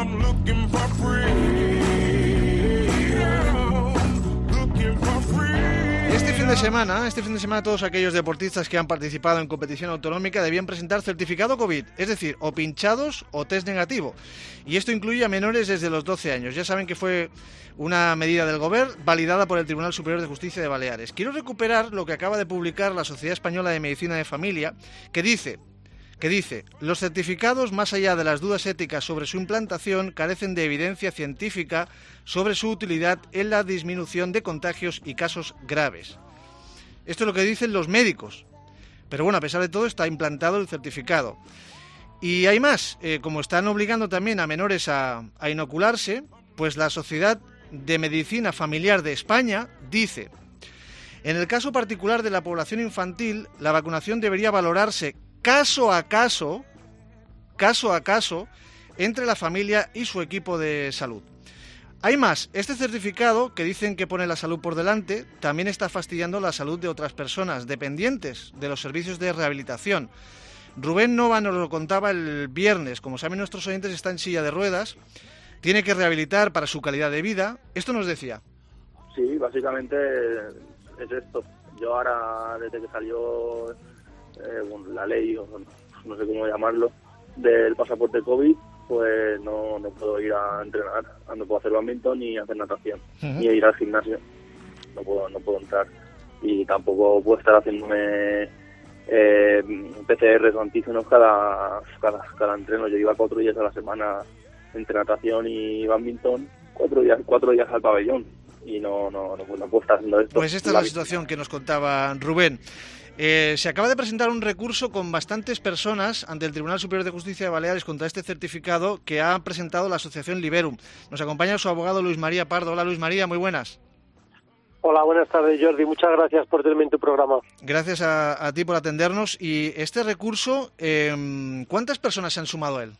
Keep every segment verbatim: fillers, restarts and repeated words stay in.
I'm looking for freedom, looking for freedom. Este fin de semana, este fin de semana todos aquellos deportistas que han participado en competición autonómica debían presentar certificado COVID, es decir, o pinchados o test negativo. Y esto incluye a menores desde los doce años. Ya saben que fue una medida del Gobierno validada por el Tribunal Superior de Justicia de Baleares. Quiero recuperar lo que acaba de publicar la Sociedad Española de Medicina de Familia, que dice... que dice, los certificados, más allá de las dudas éticas sobre su implantación, carecen de evidencia científica sobre su utilidad en la disminución de contagios y casos graves. Esto es lo que dicen los médicos. Pero bueno, a pesar de todo, está implantado el certificado. Y hay más, eh, como están obligando también a menores a, a inocularse, pues la Sociedad de Medicina Familiar de España dice, en el caso particular de la población infantil, la vacunación debería valorarse caso a caso, caso a caso, entre la familia y su equipo de salud. Hay más, este certificado, que dicen que pone la salud por delante, también está fastidiando la salud de otras personas dependientes de los servicios de rehabilitación. Rubén Nova nos lo contaba el viernes, como saben nuestros oyentes, está en silla de ruedas, tiene que rehabilitar para su calidad de vida. Esto nos decía. Sí, básicamente es esto. Yo ahora, desde que salió... Eh, bueno, la ley, o no sé cómo llamarlo, del pasaporte COVID, pues no, no puedo ir a entrenar, no puedo hacer badminton ni hacer natación, uh-huh. ni ir al gimnasio, no puedo no puedo entrar, y tampoco puedo estar haciéndome eh, P C R o antígenos cada, cada, cada entreno. Yo iba cuatro días a la semana entre natación y badminton, cuatro días, cuatro días al pabellón, y no, no, no, no puedo estar haciendo esto. Pues esta es la situación que nos contaba Rubén. Eh, se acaba de presentar un recurso con bastantes personas ante el Tribunal Superior de Justicia de Baleares contra este certificado que ha presentado la Asociación Liberum. Nos acompaña su abogado Luis María Pardo. Hola Luis María, muy buenas. Hola, buenas tardes Jordi, muchas gracias por tenerme en tu programa. Gracias a, a ti por atendernos. Y este recurso, eh, ¿cuántas personas se han sumado a él?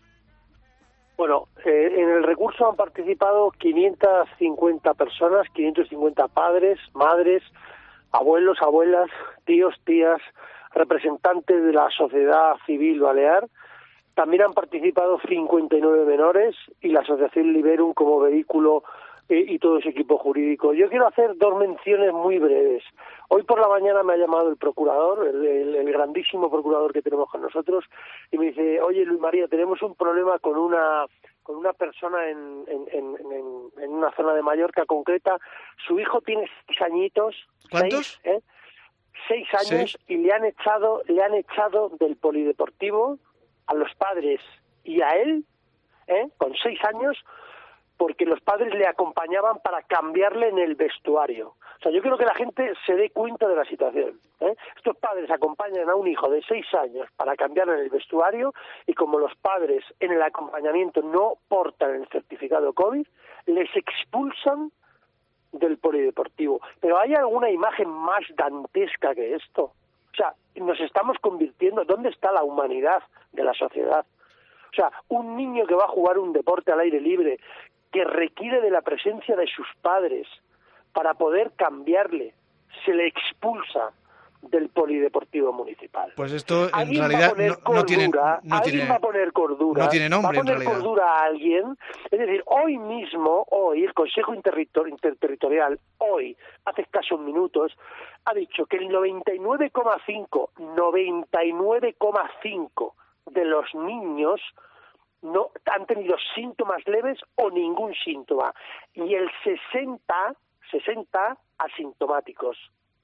Bueno, eh, en el recurso han participado quinientas cincuenta personas, quinientos cincuenta padres, madres, abuelos, abuelas, tíos, tías, representantes de la sociedad civil balear. También han participado cincuenta y nueve menores y la Asociación Liberum como vehículo eh, y todo su equipo jurídico. Yo quiero hacer dos menciones muy breves. Hoy por la mañana me ha llamado el procurador, el, el, el grandísimo procurador que tenemos con nosotros, y me dice, oye Luis María, tenemos un problema con una... con una persona en, en, en, en, en una zona de Mallorca concreta. Su hijo tiene seis añitos. ¿Cuántos? Seis, ¿eh? seis años, ¿Sí? Y le han echado, le han echado del polideportivo a los padres y a él, ¿eh? con seis años, porque los padres le acompañaban para cambiarle en el vestuario. O sea, yo quiero que la gente se dé cuenta de la situación, ¿eh? Estos padres acompañan a un hijo de seis años para cambiarle en el vestuario, y como los padres en el acompañamiento no portan el certificado COVID, les expulsan del polideportivo. Pero ¿hay alguna imagen más dantesca que esto? O sea, nos estamos convirtiendo... ¿Dónde está la humanidad de la sociedad? O sea, un niño que va a jugar un deporte al aire libre, que requiere de la presencia de sus padres para poder cambiarle, se le expulsa del polideportivo municipal. Pues esto en ¿Alguien realidad va a poner no, cordura? no tiene no ¿Alguien tiene, va a poner cordura? no tiene nombre ¿Va a poner en realidad. cordura a alguien? Es decir, hoy mismo, hoy, el Consejo Interterritor- Interterritorial, hoy, hace escasos minutos, ha dicho que el noventa y nueve coma cinco, noventa y nueve coma cinco de los niños no han tenido síntomas leves o ningún síntoma, y el sesenta, sesenta asintomáticos,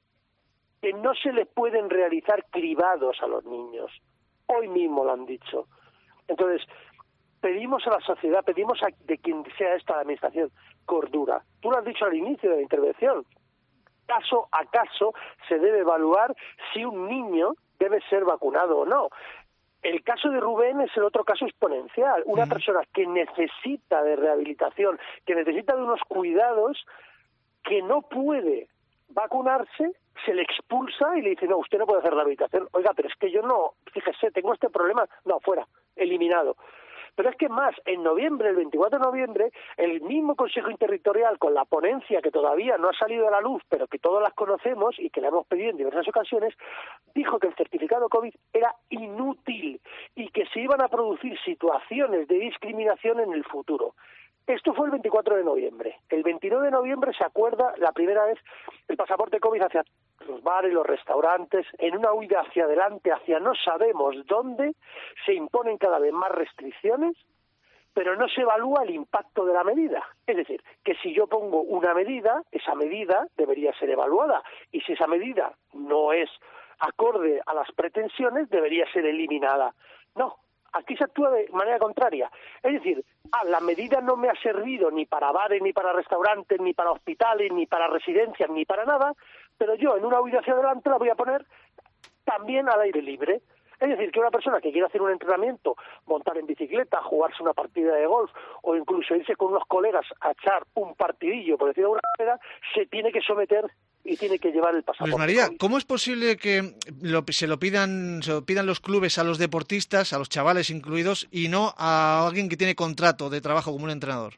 que no se les pueden realizar cribados a los niños. Hoy mismo lo han dicho. Entonces, pedimos a la sociedad, pedimos a de quien sea esta la administración, cordura. Tú lo has dicho al inicio de la intervención. Caso a caso se debe evaluar si un niño debe ser vacunado o no. El caso de Rubén es el otro caso exponencial. Una mm. persona que necesita de rehabilitación, que necesita de unos cuidados, que no puede vacunarse, se le expulsa y le dice, no, usted no puede hacer rehabilitación. Oiga, pero es que yo no, fíjese, tengo este problema. No, fuera, eliminado. Pero es que más, en noviembre, el veinticuatro de noviembre, el mismo Consejo Interterritorial, con la ponencia que todavía no ha salido a la luz, pero que todos las conocemos y que la hemos pedido en diversas ocasiones, dijo que el certificado COVID era inútil y que se iban a producir situaciones de discriminación en el futuro. Esto fue el veinticuatro de noviembre. El veintinueve de noviembre se acuerda la primera vez el pasaporte COVID hacia los bares, los restaurantes, en una huida hacia adelante, hacia no sabemos dónde, se imponen cada vez más restricciones, pero no se evalúa el impacto de la medida. Es decir, que si yo pongo una medida, esa medida debería ser evaluada, y si esa medida no es acorde a las pretensiones, debería ser eliminada. No. Aquí se actúa de manera contraria. Es decir, ah, la medida no me ha servido ni para bares, ni para restaurantes, ni para hospitales, ni para residencias, ni para nada, pero yo en una huida hacia adelante la voy a poner también al aire libre. Es decir, que una persona que quiera hacer un entrenamiento, montar en bicicleta, jugarse una partida de golf o incluso irse con unos colegas a echar un partidillo, por decirlo de alguna manera, se tiene que someter y tiene que llevar el pasaporte. Luis María, ¿cómo es posible que lo, se lo pidan se lo pidan los clubes a los deportistas, a los chavales incluidos, y no a alguien que tiene contrato de trabajo como un entrenador?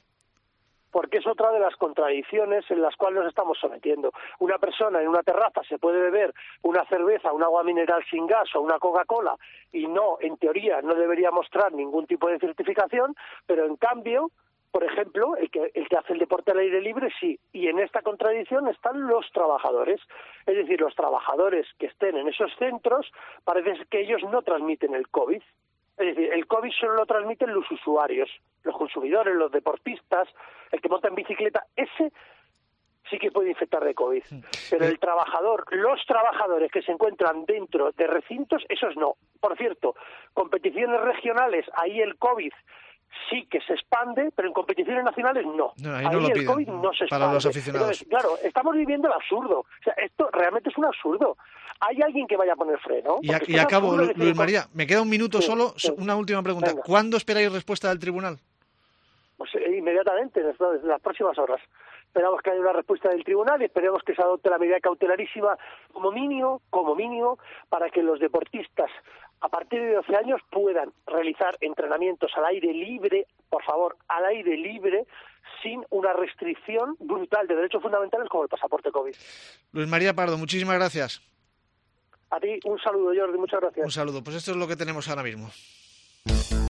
Porque es otra de las contradicciones en las cuales nos estamos sometiendo. Una persona en una terraza se puede beber una cerveza, un agua mineral sin gas o una Coca-Cola y no, en teoría, no debería mostrar ningún tipo de certificación, pero en cambio, por ejemplo, el que, el que hace el deporte al aire libre sí, y en esta contradicción están los trabajadores. Es decir, los trabajadores que estén en esos centros, parece que ellos no transmiten el COVID. Es decir, el COVID solo lo transmiten los usuarios, los consumidores, los deportistas, el que monta en bicicleta, ese sí que puede infectar de COVID. Pero el trabajador, los trabajadores que se encuentran dentro de recintos, esos no. Por cierto, competiciones regionales, ahí el COVID sí que se expande, pero en competiciones nacionales no. no ahí ahí no lo el piden, COVID no se expande. Para los aficionados. Entonces, claro, estamos viviendo el absurdo. O sea, esto realmente es un absurdo. ¿Hay alguien que vaya a poner freno? Y, a, y acabo, Luis decir, María, me queda un minuto sí, solo, sí. Una última pregunta. Venga. ¿Cuándo esperáis respuesta del tribunal? Pues eh, inmediatamente, en las, en las próximas horas. Esperamos que haya una respuesta del tribunal y esperemos que se adopte la medida cautelarísima como mínimo, como mínimo, para que los deportistas a partir de doce años puedan realizar entrenamientos al aire libre, por favor, al aire libre, sin una restricción brutal de derechos fundamentales como el pasaporte COVID. Luis María Pardo, muchísimas gracias. A ti un saludo, Jordi, muchas gracias. Un saludo. Pues esto es lo que tenemos ahora mismo.